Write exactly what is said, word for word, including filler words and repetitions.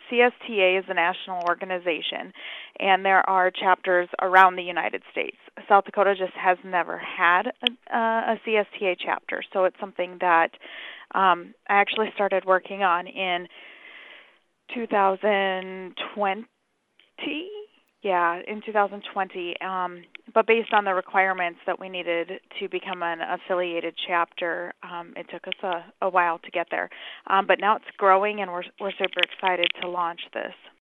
C S T A is a national organization, and there are chapters around the United States. South Dakota just has never had a, a C S T A chapter, so it's something that um, I actually started working on in two thousand twenty. Yeah, in two thousand twenty, um, but based on the requirements that we needed to become an affiliated chapter, um, it took us a, a while to get there. Um, but now it's growing, and we're we're super excited to launch this.